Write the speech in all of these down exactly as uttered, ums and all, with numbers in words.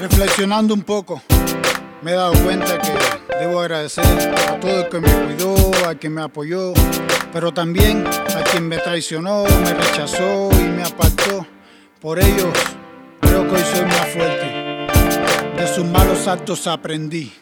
Reflexionando un poco, me he dado cuenta que debo agradecer a todo el que me cuidó, al que me apoyó, pero también a quien me traicionó, me rechazó y me apartó. Por ellos creo que hoy soy más fuerte. De sus malos actos aprendí.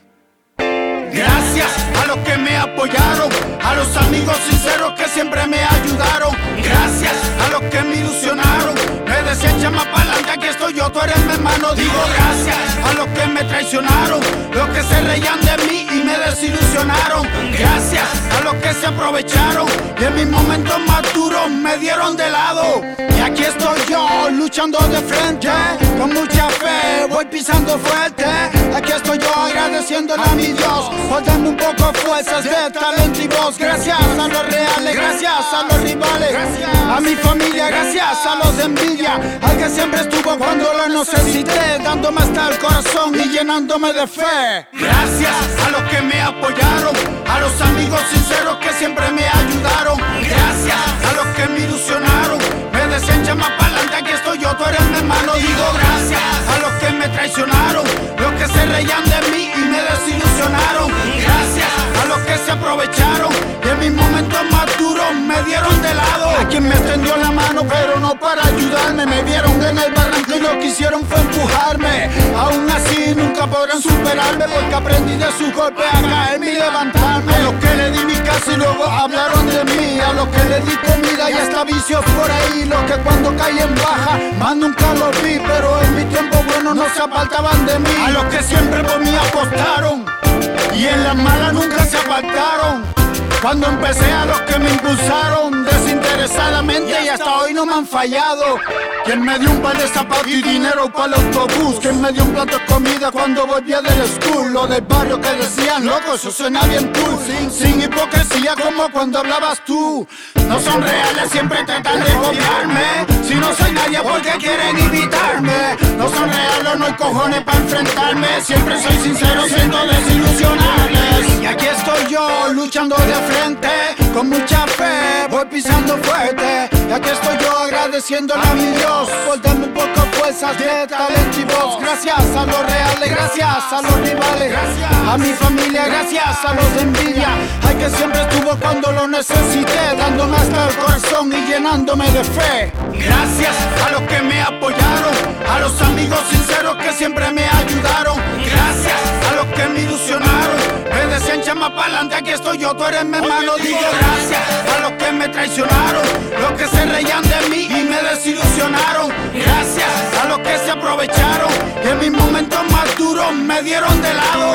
Gracias a los que me apoyaron, a los amigos sinceros que siempre me ayudaron. Gracias a los que me ilusionaron, me decían llama pa'lante, aquí estoy yo, tú eres mi hermano. Digo gracias a los que me traicionaron, los que se reían de mí y me desilusionaron. Gracias a los que se aprovecharon y en mis momentos más duros me dieron de lado. Y aquí estoy yo luchando de frente, con mucha fe voy pisando fuerte. Aquí estoy yo agradeciéndole a mi Dios por darme un poco de fuerzas, de talento y voz. Gracias a los reales, gracias a los rivales, a mi familia, gracias a los de envidia, al que siempre estuvo cuando lo necesité, dándome hasta el corazón y llenándome de fe. Gracias a los que me apoyaron, a los amigos sinceros que siempre me ayudaron. Gracias a los que me ilusionaron, me decían llama pa'lante, aquí estoy yo, tú eres mi hermano. Digo gracias a los que me traicionaron, los que se reían de mí y me desilusionaron. Gracias a los que se aprovecharon y en mis momentos más duros me dieron de lado. A quien me extendió la mano pero no para ayudarme, me vieron en el barranco y lo que hicieron fue empujarme. Aún así nunca podrán superarme, porque aprendí de sus golpes a caerme y levantarme. A los que le di mi casa y luego hablaron de mí, a los que le di comida y hasta vicios por ahí, los que cuando caí en baja más nunca los vi, pero en mi tiempo bueno no se apartaban de mí. A los que siempre por mí apostaron y en las malas nunca se apartaron. Cuando empecé, a los que me impulsaron desinteresadamente y hasta hoy no me han fallado. Quien me dio un par de zapatos y dinero para el autobús, quien me dio un plato de comida cuando volvía del school. Los del barrio que decían, loco, eso suena bien cool. Sin, sin hipocresía como cuando hablabas tú. No son reales, siempre tratan de copiarme. Si no soy nadie, ¿por qué quieren imitarme? No son reales, no hay cojones para enfrentarme. Siempre soy sincero, siento desilusionarles. Y aquí estoy yo, luchando de frente, con mucha fe, voy pisando fuerte. Y aquí estoy yo agradeciéndole a mi Dios por darme un poco de fuerzas, de talento y voz. Gracias a los reales, gracias a los rivales, a mi familia, gracias a los de envidia, al que siempre estuvo cuando lo necesité, dándome hasta el corazón y llenándome de fe. Gracias a los que me apoyaron, a los amigos sinceros que siempre me ayudaron. Gracias a los que me ilusionaron, me decían llama pa'lante, aquí estoy yo, tú eres mi hermano. Digo gracias a los que me traicionaron, los que se reían de mí y me desilusionaron. Gracias a los que se aprovecharon y en mis momentos más duros me dieron de lado.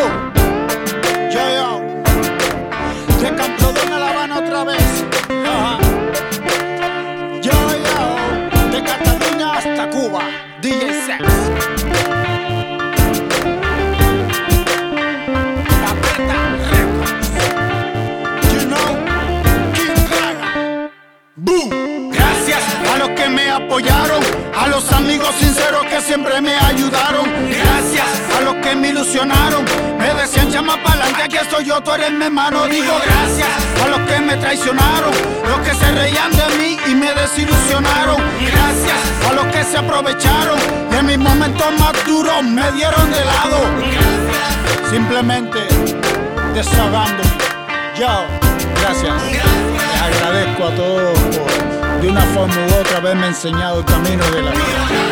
Yo, yo, de Camprodona a La Habana otra vez. Ajá. Yo, yo, de Cataluña hasta Cuba, D J Sex. Gracias a los que me apoyaron, a los amigos sinceros que siempre me ayudaron. Gracias a los que me ilusionaron, me decían llama pa'lante, aquí estoy yo, tú eres mi hermano. Digo gracias a los que me traicionaron, los que se reían de mí y me desilusionaron. Gracias a los que se aprovecharon y en mis momentos más duros me dieron de lado. Simplemente desahogándome. Yo, gracias. Les agradezco a todos por de una forma u otra haberme enseñado el camino de la vida.